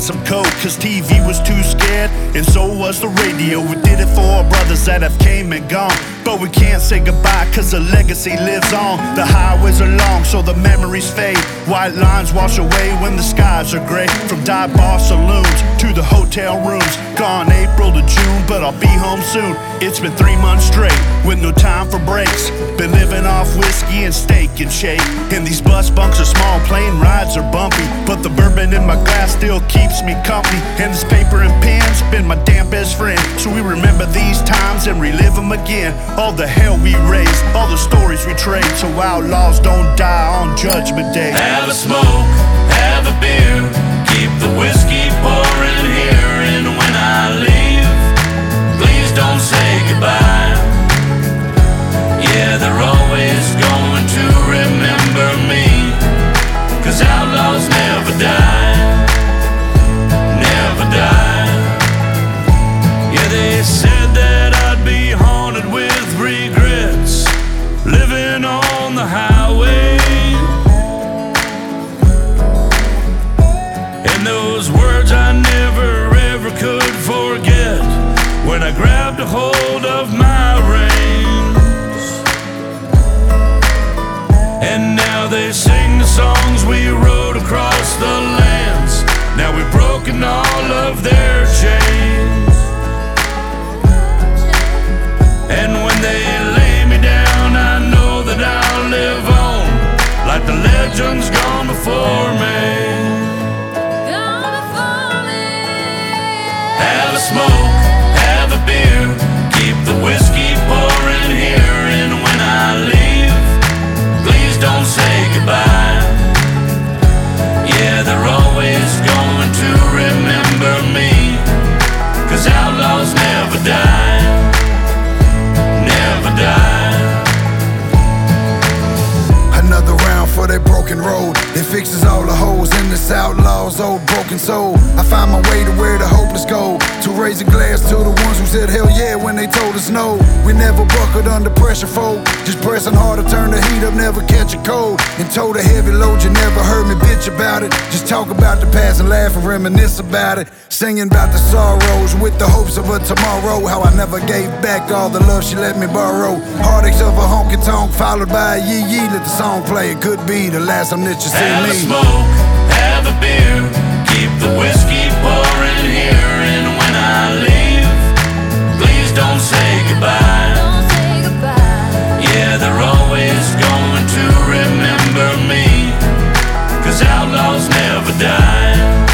some coke, cause TV was too scared, and so was the radio. We did it for our brothers that have came and gone, but we can't say goodbye cause the legacy lives on. The highways are long, so the memories fade. White lines wash away when the skies are gray. From dive bar saloons to the hotel rooms, gone April to June, but I'll be home soon. It's been 3 months straight with no time for breaks. Been living off whiskey and steak and shake. And these bus bunks are small, plane rides are bumpy, but the bourbon in my glass still keeps me company. And this paper and pen's been my damn best friend, so we remember these times and relive them again. All the hell we raised, all the stories we trade, so outlaws don't die on Judgment Day. Have a smoke, have a beer, keep the whiskey pouring here. And when I leave, please don't say goodbye. Yeah, they're always going to remember me, cause outlaws never die, never die. Yeah, they said that I'd be haunted with regrets, living on the highway. And those words I never ever could forget when I grabbed a hold of my reins. And now they sing the songs we wrote across the lands. Now we've broken all of their chains. And when they lay me down, I know that I'll live on, like the legends gone before me. Have a smoke, have a beer, keep the whiskey pouring here. And when I leave, please don't say goodbye. Yeah, they're always going to remember me, cause outlaws never die, never die. Another round for that broken road, it fixes all the holes in this outlaw's old broken soul. I find my way to where the hopeless go, to raise a glass to the ones who said hell yeah when they told us no. We never buckled under pressure, folk, just pressing hard to turn the heat up, never catch a cold. And told a heavy load, you never heard me bitch about it, just talk about the past and laugh and reminisce about it. Singing about the sorrows with the hopes of a tomorrow, how I never gave back all the love she let me borrow. Heartaches of a honky-tonk followed by a yee-yee. Let the song play, it could be the last time that you see have me. Have a smoke, have a beer, keep the whiskey pouring here. And when I leave, please don't say goodbye. Yeah, they're always going to remember me, cause outlaws never die.